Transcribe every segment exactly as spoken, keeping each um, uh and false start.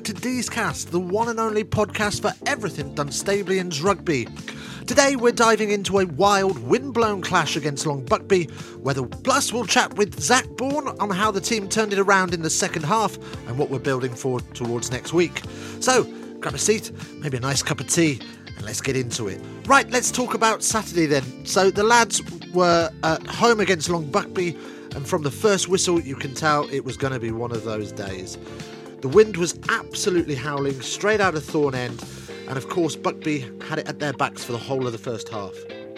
to Deescast, the one and only podcast for everything Dunstablians rugby. Today we're diving into a wild, wind-blown clash against Long Buckby, where the plus we'll chat with Zach Bourne on how the team turned it around in the second half and what we're building for towards next week. So, grab a seat, maybe a nice cup of tea, and let's get into it. Right, let's talk about Saturday then. So the lads were at home against Long Buckby, and from the first whistle you can tell it was going to be one of those days. The wind was absolutely howling straight out of Thorn End, and of course Buckby had it at their backs for the whole of the first half.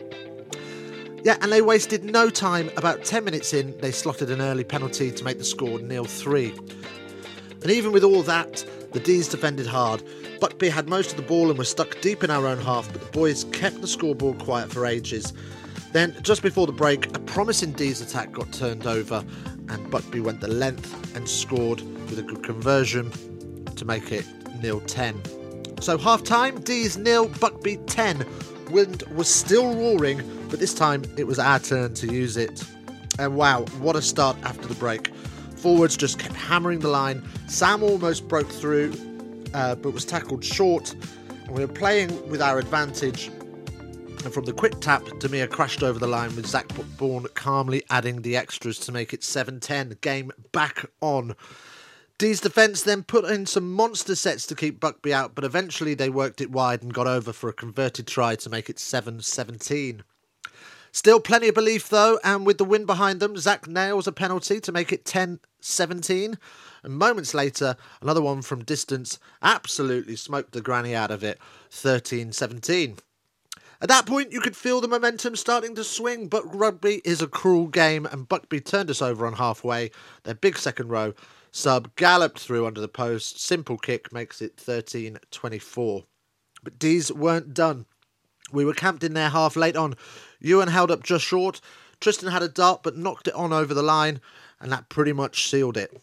Yeah, and they wasted no time. About ten minutes in, they slotted an early penalty to make the score nil three. And even with all that, the D's defended hard. Buckby had most of the ball and were stuck deep in our own half, but the boys kept the scoreboard quiet for ages. Then, just before the break, a promising D's attack got turned over, and Buckby went the length and scored with a good conversion to make it nil ten. So half-time, D's nil, Buckby ten. Wind was still roaring, but this time it was our turn to use it. And wow, what a start after the break. Forwards just kept hammering the line. Sam almost broke through, uh, but was tackled short. And we were playing with our advantage. And from the quick tap, Demir crashed over the line with Zach Bourne calmly adding the extras to make it seven ten. Game back on. D's defence then put in some monster sets to keep Buckby out, but eventually they worked it wide and got over for a converted try to make it seven seventeen. Still plenty of belief though, and with the wind behind them, Zach nails a penalty to make it ten seventeen. And moments later, another one from distance absolutely smoked the granny out of it, thirteen seventeen. At that point, you could feel the momentum starting to swing, but rugby is a cruel game, and Buckby turned us over on halfway. Their big second row sub galloped through under the post. Simple kick makes it thirteen twenty-four. But D's weren't done. We were camped in their half late on. Ewan held up just short. Tristan had a dart but knocked it on over the line, and that pretty much sealed it.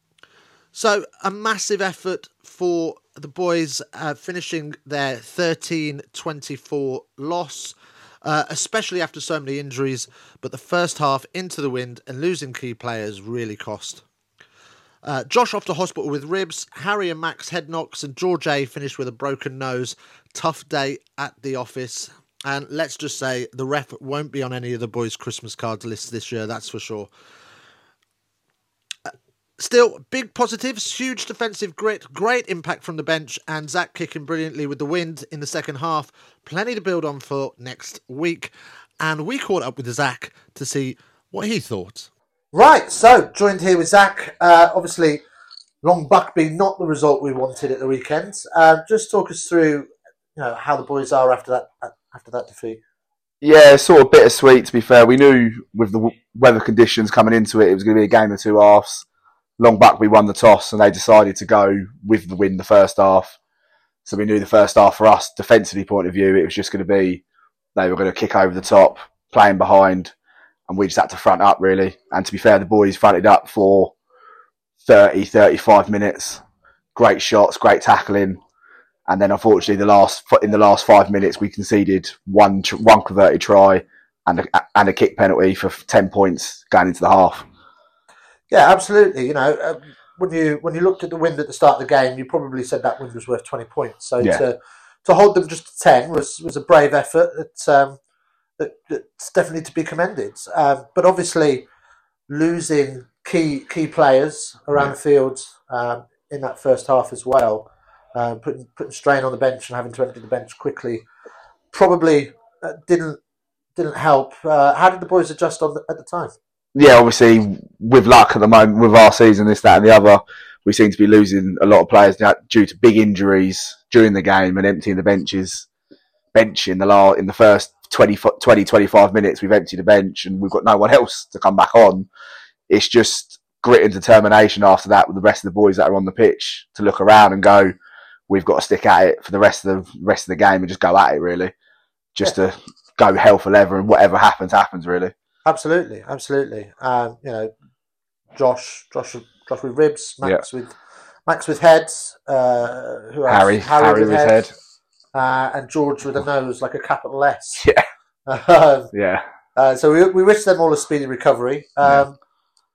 So a massive effort for the boys, uh, finishing their thirteen twenty-four loss, uh, especially after so many injuries. But the first half into the wind and losing key players really cost. Uh, Josh off to hospital with ribs, Harry and Max head knocks, and George A finished with a broken nose. Tough day at the office. And let's just say the ref won't be on any of the boys' Christmas cards lists this year, that's for sure. Uh, still, big positives, huge defensive grit, great impact from the bench, and Zach kicking brilliantly with the wind in the second half. Plenty to build on for next week. And we caught up with Zach to see what he thought. Right, so joined here with Zach. Uh, obviously, Long Buckby, not the result we wanted at the weekend. Uh, just talk us through, you know, how the boys are after that after that defeat. Yeah, sort of bittersweet. To be fair, we knew with the weather conditions coming into it, it was going to be a game of two halves. Long Buckby won the toss, and they decided to go with the win the first half. So we knew the first half for us, defensively point of view, it was just going to be they were going to kick over the top, playing behind. And we just had to front up, really. And to be fair, the boys fronted up for thirty, thirty-five minutes. Great shots, great tackling. And then, unfortunately, the last in the last five minutes, we conceded one one converted try and a, and a kick penalty for ten points going into the half. Yeah, absolutely. You know, uh, when you when you looked at the wind at the start of the game, you probably said that wind was worth twenty points. So yeah. to to hold them just to ten was was a brave effort. It's um. That, that's definitely to be commended. Um, but obviously, losing key key players around yeah. the field um, in that first half as well, uh, putting putting strain on the bench and having to empty the bench quickly, probably uh, didn't didn't help. Uh, how did the boys adjust on the, at the time? Yeah, obviously, with luck at the moment, with our season, this, that, and the other, we seem to be losing a lot of players due to big injuries during the game and emptying the benches. Bench in the la- in the first twenty, twenty, twenty-five minutes, we've emptied the bench and we've got no one else to come back on. It's just grit and determination after that with the rest of the boys that are on the pitch to look around and go, we've got to stick at it for the rest of the rest of the game and just go at it, really. Just yeah. to go hell for leather, and whatever happens, happens, really. Absolutely, absolutely. Um, you know, Josh, Josh, Josh with ribs, Max yeah. with Max with heads, uh, who else? Harry, Harry, Harry with, with head. head. Uh, and George with a nose like a capital S. Yeah. Um, yeah. Uh, so we we wish them all a speedy recovery. Um,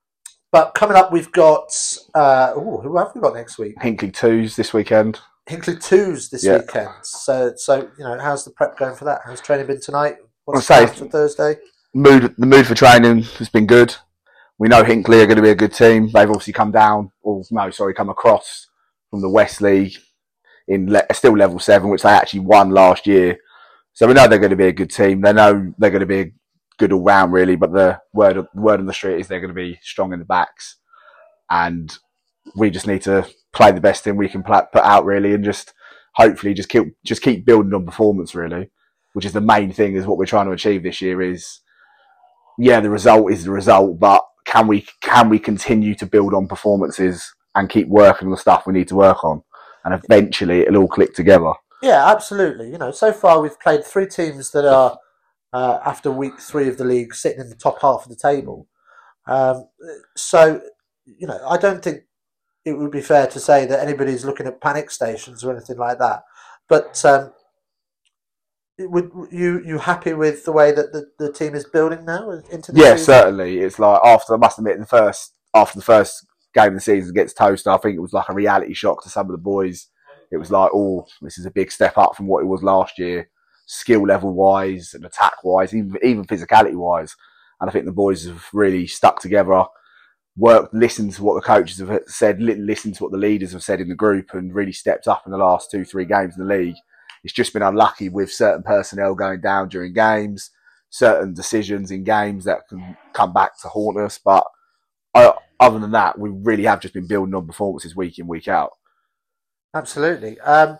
But coming up, we've got uh, ooh, who have we got next week? Hinkley twos this weekend. Hinkley twos this Yeah. weekend. So, so you know, how's the prep going for that? How's training been tonight? What's I'll the say- plan for Thursday? Mood the mood for training has been good. We know Hinkley are going to be a good team. They've obviously come down, or no, sorry, come across from the West League in le- still level seven, which they actually won last year. So we know they're going to be a good team. They know they're going to be good all round, really. But the word of, word on the street is they're going to be strong in the backs, and we just need to play the best thing we can pla put out, really, and just hopefully just keep just keep building on performance, really, which is the main thing. Is what we're trying to achieve this year. Is yeah, the result is the result, but can we can we continue to build on performances and keep working on the stuff we need to work on, and eventually it'll all click together. Yeah, absolutely. You know, so far we've played three teams that are uh, after week three of the league sitting in the top half of the table. Um, so you know, I don't think it would be fair to say that anybody's looking at panic stations or anything like that. But um, would you you happy with the way that the, the team is building now into the Yeah, season? certainly. It's like after I must admit the first after the first game of the season against Toaster, I think it was like a reality shock to some of the boys. It was like, oh, this is a big step up from what it was last year, skill level wise and attack wise, even even physicality wise. And I think the boys have really stuck together, worked, listened to what the coaches have said, listened to what the leaders have said in the group, and really stepped up in the last two, three games in the league. It's just been unlucky with certain personnel going down during games, certain decisions in games that can come back to haunt us. But I, other than that, we really have just been building on performances week in, week out. Absolutely. Um,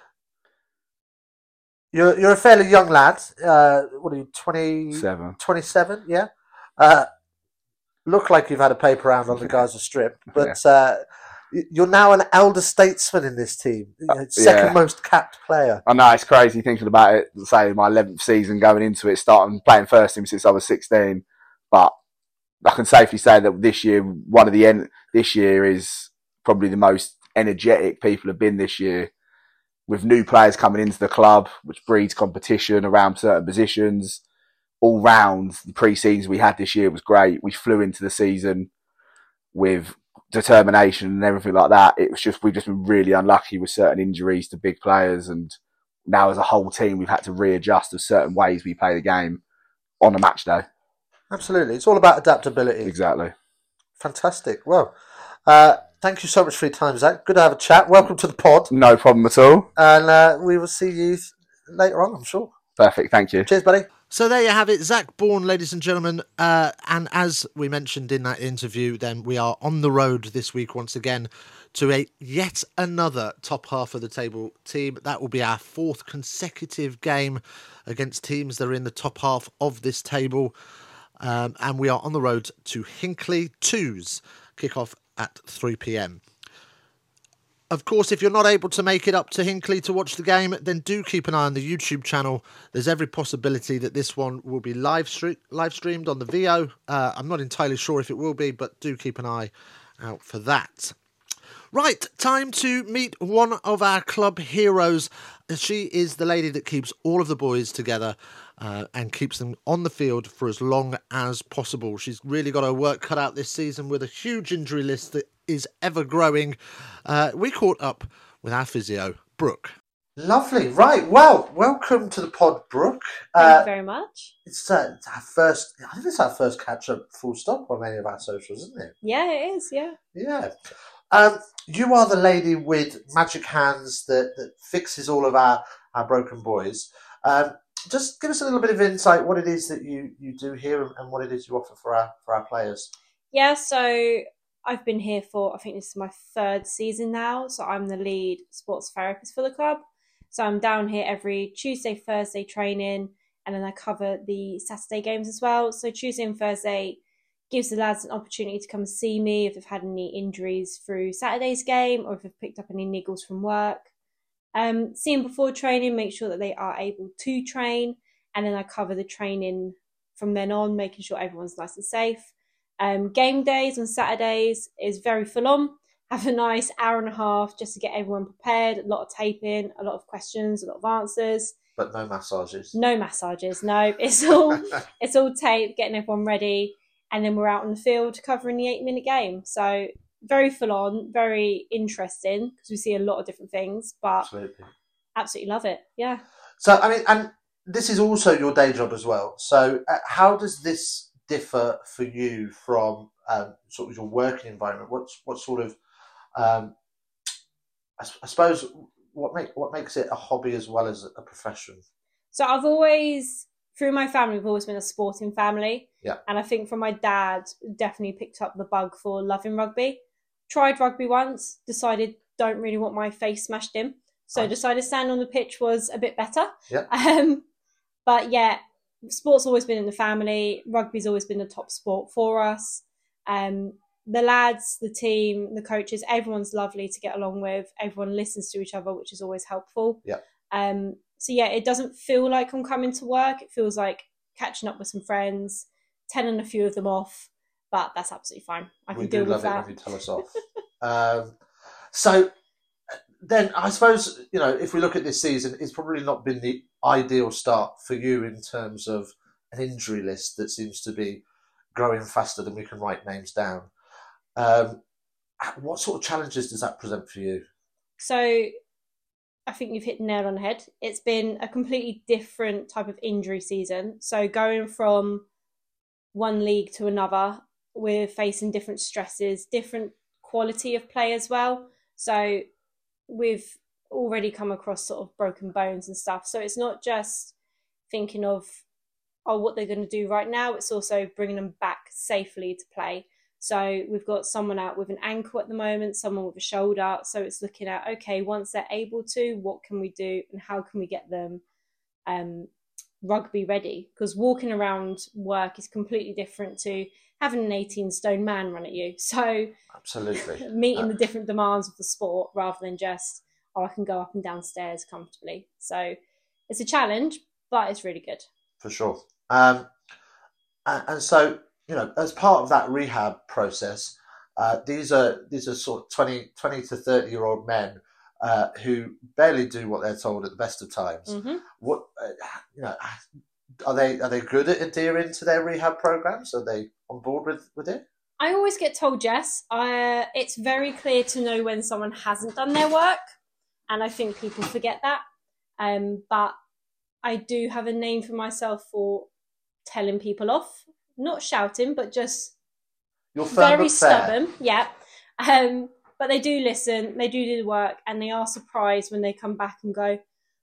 you're you're a fairly young lad. Uh, what are you, twenty, Seven. twenty-seven? Yeah. Uh, look like you've had a paper round on the Gaza Strip, but uh, you're now an elder statesman in this team. Second yeah. most capped player. I know, it's crazy thinking about it. Say my eleventh season going into it, starting playing first team since I was sixteen. But I can safely say that this year, one of the end this year is probably the most energetic people have been this year, with new players coming into the club, which breeds competition around certain positions. All round, the pre-season we had this year was great. We flew into the season with determination and everything like that. It was just, we've just been really unlucky with certain injuries to big players, and now as a whole team we've had to readjust to certain ways we play the game on a match day. Absolutely. It's all about adaptability. Exactly. Fantastic. Well, uh, thank you so much for your time, Zach. Good to have a chat. Welcome to the pod. No problem at all. And uh, we will see you later on, I'm sure. Perfect. Thank you. Cheers, buddy. So there you have it, Zach Bourne, ladies and gentlemen. Uh, and as we mentioned in that interview, then we are on the road this week once again to a yet another top half of the table team. That will be our fourth consecutive game against teams that are in the top half of this table. Um, and we are on the road to Hinkley twos, kick-off at three p m. Of course, if you're not able to make it up to Hinkley to watch the game, then do keep an eye on the YouTube channel. There's every possibility that this one will be live, stre live streamed on the V O. Uh, I'm not entirely sure if it will be, but do keep an eye out for that. Right, time to meet one of our club heroes. She is the lady that keeps all of the boys together uh, and keeps them on the field for as long as possible. She's really got her work cut out this season with a huge injury list that is ever growing. Uh, we caught up with our physio, Brooke. Lovely. Right. Well, welcome to the pod, Brooke. Thank Uh, you very much. it's, uh, it's our first, I think it's our first catch up full stop on any of our socials, isn't it? Yeah, it is, yeah. Yeah. Um, you are the lady with magic hands that, that fixes all of our, our broken boys. Um, just give us a little bit of insight what it is that you, you do here and what it is you offer for our for our players. Yeah, so I've been here for, I think this is my third season now. So I'm the lead sports therapist for the club. So I'm down here every Tuesday, Thursday training, and then I cover the Saturday games as well. So Tuesday and Thursday gives the lads an opportunity to come and see me if they've had any injuries through Saturday's game or if they've picked up any niggles from work. Um, see them before training, make sure that they are able to train, and then I cover the training from then on, making sure everyone's nice and safe. Um, game days on Saturdays is very full on. Have a nice hour and a half just to get everyone prepared, a lot of taping, a lot of questions, a lot of answers. But no massages. No massages, no. It's all it's all tape, getting everyone ready. and then we're out on the field covering the eight-minute game. So very full on, very interesting because we see a lot of different things, but Absolutely. absolutely love it. Yeah. So, I mean, and this is also your day job as well. So uh, how does this differ for you from um, sort of your working environment? What's what sort of, um, I, I suppose, what make what makes it a hobby as well as a profession? So I've always, through my family, we've always been a sporting family. Yeah. And I think from my dad, definitely picked up the bug for loving rugby. Tried rugby once, decided don't really want my face smashed in. So Nice. decided stand on the pitch was a bit better. Yeah. Um, but yeah, sport's always been in the family. Rugby's always been the top sport for us. Um, the lads, the team, the coaches, everyone's lovely to get along with. Everyone listens to each other, which is always helpful. Yeah. Um, so yeah, it doesn't feel like I'm coming to work. It feels like catching up with some friends, telling a few of them off, but that's absolutely fine. I can We deal do with love it that. when you tell us off. um, so then I suppose, you know, if we look at this season, it's probably not been the ideal start for you in terms of an injury list that seems to be growing faster than we can write names down. Um, what sort of challenges does that present for you? So I think you've hit the nail on the head. It's been a completely different type of injury season. So going from one league to another, we're facing different stresses, different quality of play as well. So we've already come across sort of broken bones and stuff. So it's not just thinking of, oh, what they're going to do right now. It's also bringing them back safely to play. So we've got someone out with an ankle at the moment, someone with a shoulder. So it's looking at, okay, once they're able to, what can we do and how can we get them um, rugby ready? Because walking around work is completely different to having an eighteen stone man run at you. So Absolutely. meeting Uh, the different demands of the sport rather than just, oh, I can go up and down stairs comfortably. So it's a challenge, but it's really good. For sure. Um, and, and so, you know, as part of that rehab process, uh, these are these are sort of twenty, twenty to thirty year old men uh, who barely do what they're told at the best of times. Mm-hmm. What uh, you know, are they are they good at adhering to their rehab programs? Are they on board with, with it? I always get told yes. Uh, it's very clear to know when someone hasn't done their work, and I think people forget that. Um, but I do have a name for myself for telling people off. Not shouting, but just You're firm very but fair. stubborn. Yeah. Um, but they do listen, they do do the work, and they are surprised when they come back and go,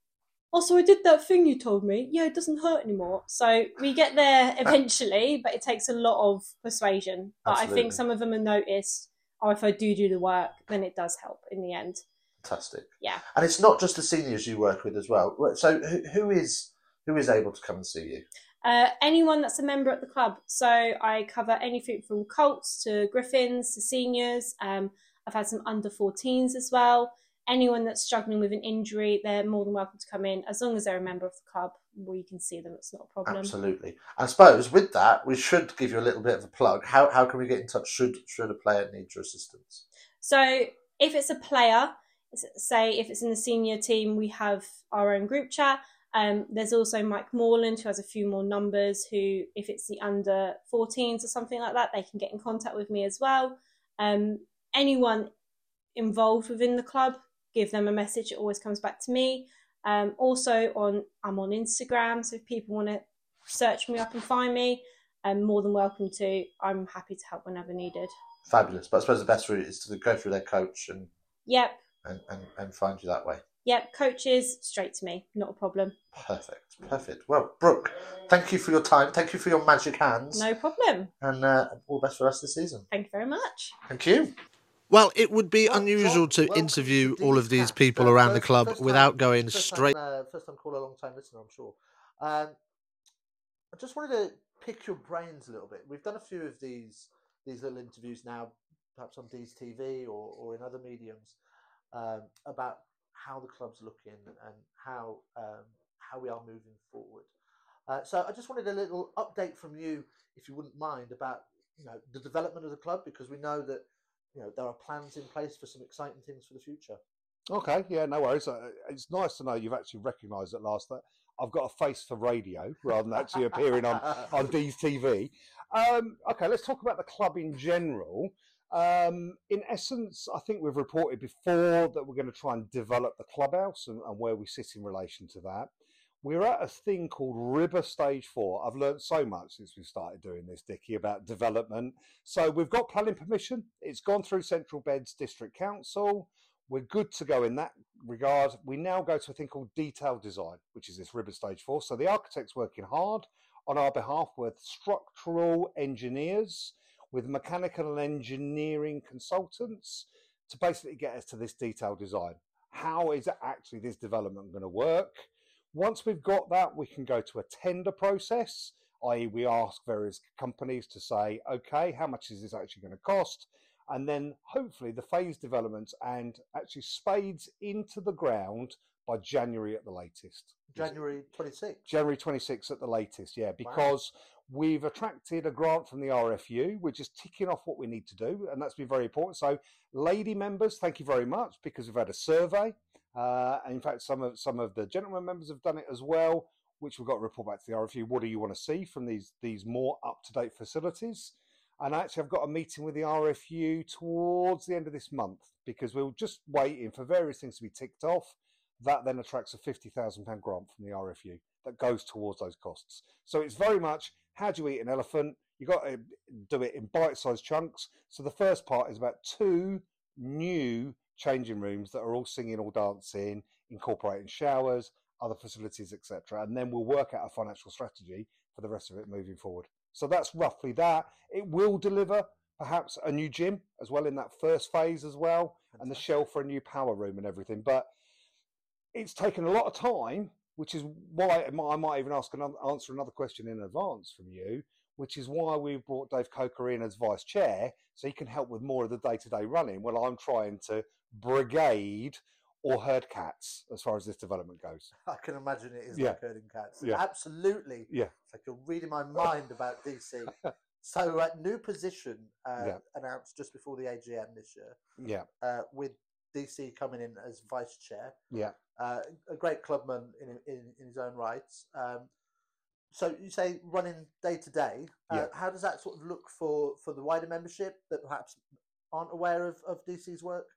oh, so I did that thing you told me. Yeah, it doesn't hurt anymore. So we get there eventually, but it takes a lot of persuasion. But Absolutely. I think some of them have noticed, oh, if I do do the work, then it does help in the end. Fantastic. Yeah. And it's not just the seniors you work with as well. So who, who is who is able to come and see you? Uh, anyone that's a member at the club. So I cover anything from Colts to Griffins to seniors. Um, I've had some under fourteens as well. Anyone that's struggling with an injury, they're more than welcome to come in. As long as they're a member of the club, we can see them. It's not a problem. Absolutely. I suppose with that, we should give you a little bit of a plug. How how can we get in touch should should a player need your assistance? So if it's a player, say if it's in the senior team, we have our own group chat. Um, there's also Mike Morland, who has a few more numbers, who, if it's the under fourteens or something like that, they can get in contact with me as well. Um, anyone involved within the club, give them a message. It always comes back to me. Um, also, on I'm on Instagram, so if people want to search me up and find me, I'm more than welcome to. I'm happy to help whenever needed. Fabulous. But I suppose the best route is to go through their coach and Yep. and, and, and find you that way. Yep, coaches, straight to me, not a problem. Perfect, perfect. Well, Brooke, thank you for your time. Thank you for your magic hands. No problem. And uh, all the best for the rest of the season. Thank you very much. Thank you. Well, it would be unusual to interview all of these people around the club without going straight. Uh, first time caller, long time listener, I'm sure. Um, I just wanted to pick your brains a little bit. We've done a few of these these little interviews now, perhaps on D's T V or, or in other mediums, um, about how the club's looking and how um, how we are moving forward. Uh, so I just wanted a little update from you, if you wouldn't mind, about you know the development of the club, because we know that you know there are plans in place for some exciting things for the future. Okay, yeah, no worries. Uh, It's nice to know you've actually recognised at last that I've got a face for radio rather than actually appearing on, on Dee's T V. Um, okay, let's talk about the club in general. Um, in essence, I think we've reported before that we're going to try and develop the clubhouse and, and where we sit in relation to that. We're at a thing called R I B A Stage four. I've learned so much since we started doing this, Dickie, about development. So we've got planning permission. It's gone through Central Beds District Council. We're good to go in that regard. We now go to a thing called detailed design, which is this R I B A Stage four. So the architect's working hard on our behalf with structural engineers, with mechanical and engineering consultants to basically get us to this detailed design. How is actually this development going to work? Once we've got that, we can go to a tender process, that is we ask various companies to say, okay, how much is this actually going to cost? And then hopefully the phase developments and actually spades into the ground by January at the latest. January twenty-sixth? January twenty-sixth at the latest, yeah, because wow. We've attracted a grant from the R F U. We're just ticking off what we need to do, and that's been very important. So, lady members, thank you very much, because we've had a survey. Uh, and in fact, some of some of the gentlemen members have done it as well, which we've got to report back to the R F U. What do you want to see from these, these more up-to-date facilities? And actually, I've got a meeting with the R F U towards the end of this month, because we're just waiting for various things to be ticked off. That then attracts a fifty thousand pounds grant from the R F U that goes towards those costs. So it's very much, how do you eat an elephant? You've got to do it in bite-sized chunks. So the first part is about two new changing rooms that are all singing, all dancing, incorporating showers, other facilities, et cetera. And then we'll work out a financial strategy for the rest of it moving forward. So that's roughly that. It will deliver perhaps a new gym as well in that first phase as well, Fantastic. And the shell for a new power room and everything. But it's taken a lot of time, which is why I might even ask another, answer another question in advance from you, which is why we've brought Dave Coker in as vice chair, so he can help with more of the day-to-day running while I'm trying to brigade or herd cats as far as this development goes. I can imagine it is yeah. like herding cats. Yeah. Absolutely. Yeah. It's like you're reading my mind about D C. So, uh, new position uh, yeah. announced just before the A G M this year. Yeah. Uh, with D C coming in as vice chair. Yeah. Uh, a great clubman in, in in his own rights. Um, so you say running day to day. Uh, Yeah. How does that sort of look for, for the wider membership that perhaps aren't aware of, of D C's work?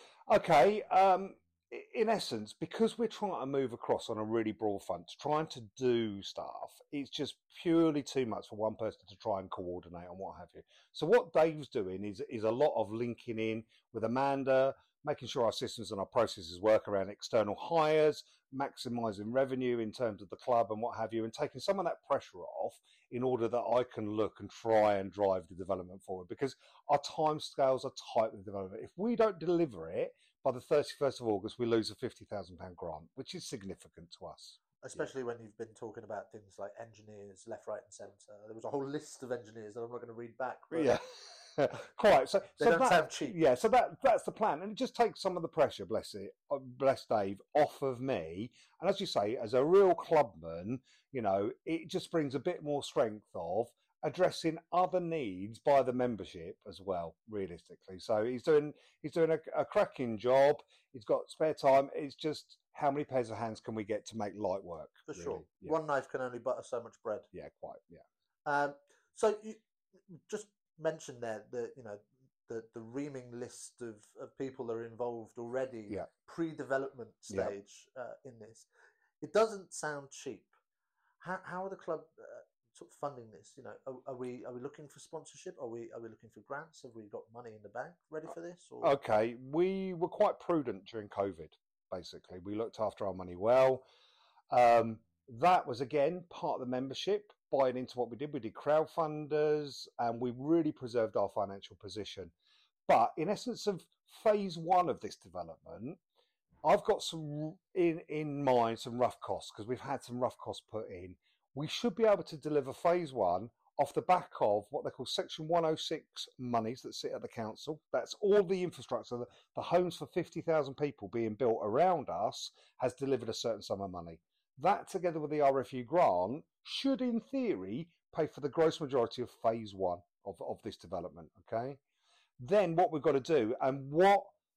Okay. Um, in essence, because we're trying to move across on a really broad front, trying to do stuff, it's just purely too much for one person to try and coordinate and what have you. So what Dave's doing is is a lot of linking in with Amanda, making sure our systems and our processes work around external hires, maximising revenue in terms of the club and what have you, and taking some of that pressure off in order that I can look and try and drive the development forward, because our timescales are tight with development. If we don't deliver it by the thirty-first of August, we lose a fifty thousand pounds grant, which is significant to us. Especially yeah. when you've been talking about things like engineers, left, right and centre. There was a whole list of engineers that I'm not going to read back. But yeah. Quite. So, they so don't that, sound cheap. Yeah, so that that's the plan. And it just takes some of the pressure, bless it, bless Dave, off of me. And as you say, as a real clubman, you know, it just brings a bit more strength of addressing other needs by the membership as well, realistically. So he's doing he's doing a, a cracking job. He's got spare time. It's just how many pairs of hands can we get to make light work? For really? sure. Yeah. One knife can only butter so much bread. Yeah, quite. Yeah. Um, so you just mentioned there that, you know, the, the reaming list of, of people that are involved already, yeah. pre-development stage yeah. uh, in this. It doesn't sound cheap. How, how are the club uh, sort of funding this? You know, are, are we are we looking for sponsorship? Are we are we looking for grants? Have we got money in the bank ready for this? Or? Okay, we were quite prudent during COVID. Basically, we looked after our money well. Um, that was again part of the membership, buying into what we did. We did crowdfunders, and we really preserved our financial position. But in essence of phase one of this development, I've got some in in mind some rough costs, because we've had some rough costs put in. We should be able to deliver phase one off the back of what they call Section one oh six monies that sit at the council. That's all the infrastructure. The, the homes for fifty thousand people being built around us has delivered a certain sum of money. That, together with the R F U grant, should, in theory, pay for the gross majority of phase one of, of this development, okay? Then what we've got to do, and what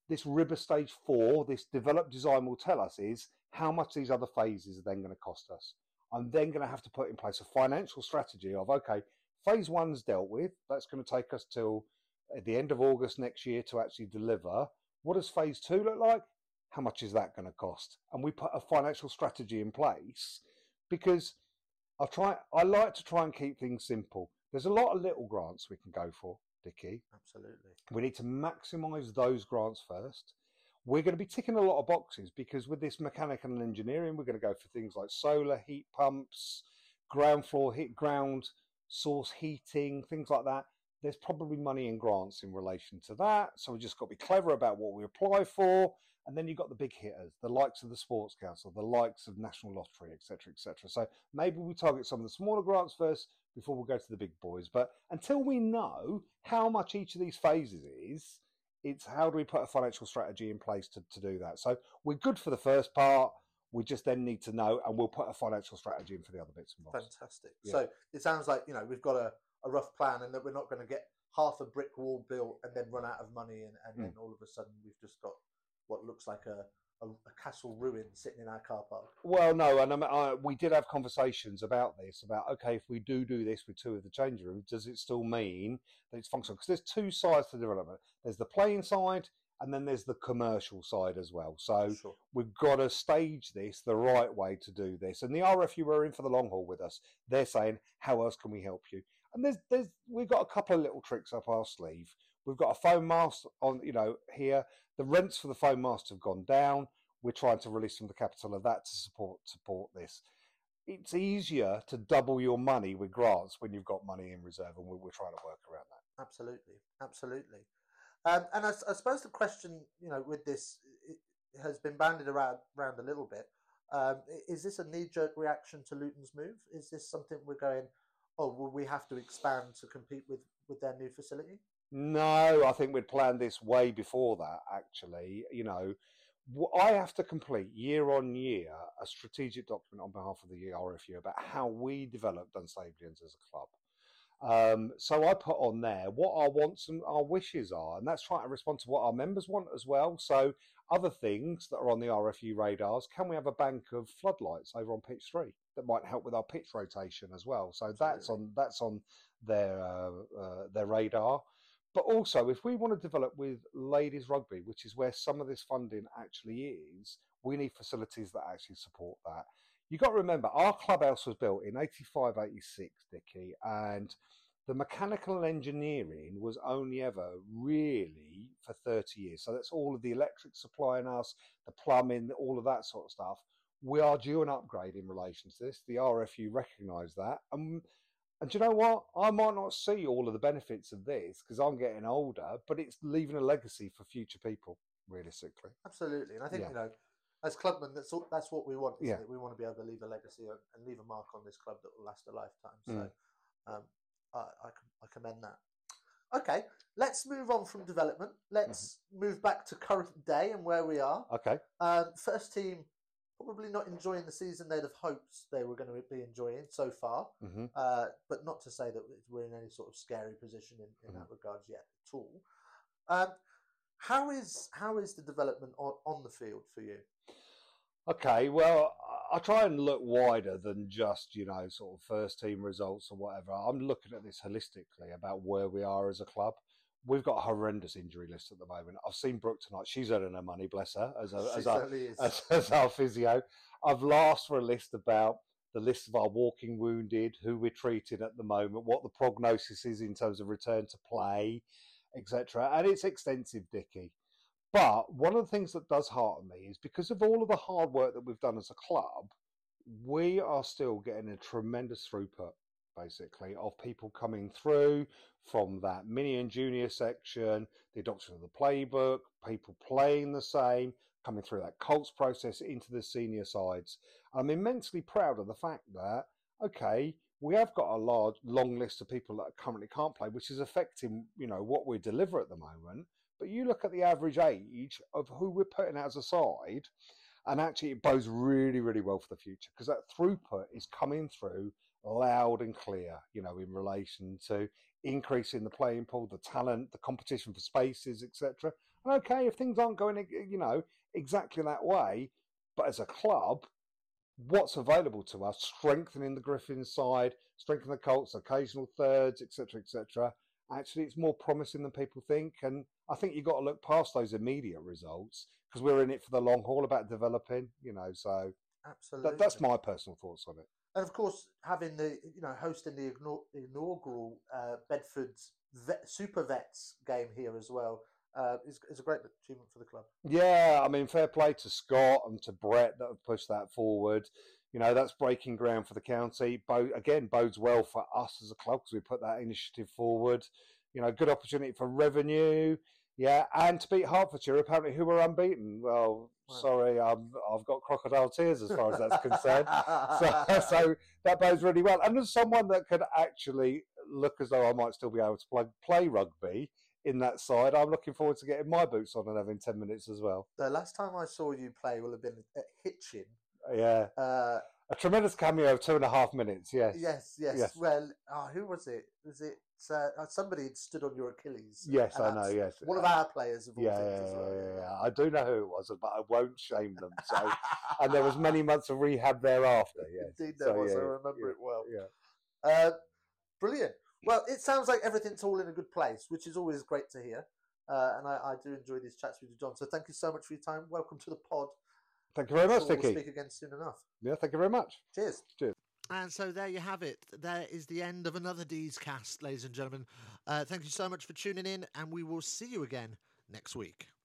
this R I B A stage four, this develop design will tell us is how much these other phases are then going to cost us. I'm then going to have to put in place a financial strategy of, okay, phase one's dealt with. That's going to take us till at the end of August next year to actually deliver. What does phase two look like? How much is that going to cost? And we put a financial strategy in place because I try. I like to try and keep things simple. There's a lot of little grants we can go for, Dickie. Absolutely. We need to maximise those grants first. We're going to be ticking a lot of boxes because with this mechanical and engineering, we're going to go for things like solar, heat pumps, ground floor heat, ground source heating, things like that. There's probably money in grants in relation to that. So we just got to be clever about what we apply for. And then you've got the big hitters, the likes of the Sports Council, the likes of National Lottery, et cetera, et cetera. So maybe we target some of the smaller grants first before we go to the big boys. But until we know how much each of these phases is, it's how do we put a financial strategy in place to, to do that. So we're good for the first part. We just then need to know, and we'll put a financial strategy in for the other bits and bobs. Fantastic. Yeah. So it sounds like, you know, we've got a, a rough plan and that we're not going to get half a brick wall built and then run out of money and, and mm. then all of a sudden we've just got what looks like a, a, a castle ruin sitting in our car park. Well, no, and I, we did have conversations about this, about, okay, if we do do this with two of the change rooms, does it still mean that it's functional? Because there's two sides to development. There's the playing side, and then there's the commercial side as well. So sure. We've got to stage this the right way to do this. And the R F U are in for the long haul with us. They're saying, how else can we help you? And there's, there's, we've got a couple of little tricks up our sleeve. We've got a foam mast on, you know, here. The rents for the foam mast have gone down. We're trying to release some of the capital of that to support support this. It's easier to double your money with grants when you've got money in reserve, and we're, we're trying to work around that. Absolutely, absolutely. Um, and I, I suppose the question, you know, with this it has been banded around, around a little bit. Um, is this a knee-jerk reaction to Luton's move? Is this something we're going, oh, will we have to expand to compete with, with their new facility? No, I think we'd planned this way before that, actually. You know, I have to complete year on year a strategic document on behalf of the R F U about how we develop Dunstablians as a club. Um, so I put on there what our wants and our wishes are, and that's trying to respond to what our members want as well. So other things that are on the R F U radars, can we have a bank of floodlights over on pitch three that might help with our pitch rotation as well? So Absolutely. that's on that's on their uh, uh, their radar. But also, if we want to develop with ladies rugby, which is where some of this funding actually is, we need facilities that actually support that. You've got to remember, our clubhouse was built in eighty-five, eighty-six, Dickie, and the mechanical engineering was only ever really for thirty years. So that's all of the electric supplying us, the plumbing, all of that sort of stuff. We are due an upgrade in relation to this. The R F U recognise that. And, and do you know what? I might not see all of the benefits of this because I'm getting older, but it's leaving a legacy for future people, realistically. Absolutely. And I think, yeah. you know, as clubmen, that's all, that's what we want, isn't yeah. it? We want to be able to leave a legacy and leave a mark on this club that will last a lifetime. So mm. um, I, I, I commend that. Okay, let's move on from development. Let's mm-hmm. move back to current day and where we are. Okay. Um, first team, probably not enjoying the season they'd have hoped they were going to be enjoying so far. Mm-hmm. Uh, but not to say that we're in any sort of scary position in, in mm-hmm. that regard yet at all. Um, how is how is the development on, on the field for you? Okay, well, I try and look wider than just, you know, sort of first team results or whatever. I'm looking at this holistically about where we are as a club. We've got a horrendous injury list at the moment. I've seen Brooke tonight. She's earning her money, bless her, as, a, as, our, as, as our physio. I've asked for a list about the list of our walking wounded, who we're treating at the moment, what the prognosis is in terms of return to play, et cetera. And it's extensive, Dickie. But one of the things that does hearten me is because of all of the hard work that we've done as a club, we are still getting a tremendous throughput, basically, of people coming through from that mini and junior section, the adoption of the playbook, people playing the same, coming through that Colts process into the senior sides. I'm immensely proud of the fact that, okay, we have got a large, long list of people that currently can't play, which is affecting, you know, what we deliver at the moment. But you look at the average age of who we're putting out as a side, and actually it bodes really, really well for the future because that throughput is coming through loud and clear, you know, in relation to increasing the playing pool, the talent, the competition for spaces, et cetera. And okay, if things aren't going, you know, exactly that way, but as a club, what's available to us, strengthening the Griffins side, strengthening the Colts, occasional thirds, et cetera, et cetera. Actually, it's more promising than people think. And I think you've got to look past those immediate results because we're in it for the long haul about developing, you know, so Absolutely. that, that's my personal thoughts on it. And of course, having the, you know, hosting the inaugural uh, Bedford's vet, Super Vets game here as well uh, is, is a great achievement for the club. Yeah, I mean, fair play to Scott and to Brett that have pushed that forward. You know, that's breaking ground for the county. Bo- again, bodes well for us as a club because we put that initiative forward. You know, good opportunity for revenue. Yeah, and to beat Hertfordshire, apparently, who were unbeaten. Well, wow. sorry, I'm, I've got crocodile tears as far as that's concerned. so, so that bodes really well. And as someone that could actually look as though I might still be able to play, play rugby in that side, I'm looking forward to getting my boots on and having ten minutes as well. The last time I saw you play will have been at Hitchin. Yeah. Uh, a tremendous cameo of two and a half minutes, yes. Yes, yes. yes. Well, oh, who was it? Was it uh, somebody had stood on your Achilles? Yes, I know, yes. One of our players of all yeah, things as well. Yeah, yeah, I do know who it was, but I won't shame them. So, and there was many months of rehab thereafter, yes. Indeed there so, was, yeah, I remember yeah, it well. Yeah. Uh, brilliant. Well, it sounds like everything's all in a good place, which is always great to hear. Uh, and I, I do enjoy these chats with you, John. So thank you so much for your time. Welcome to the pod. Thank you very much, sure Vicky. We'll speak again soon enough. Yeah, thank you very much. Cheers. Cheers. And so there you have it. There is the end of another D's Cast, ladies and gentlemen. Uh, thank you so much for tuning in, and we will see you again next week.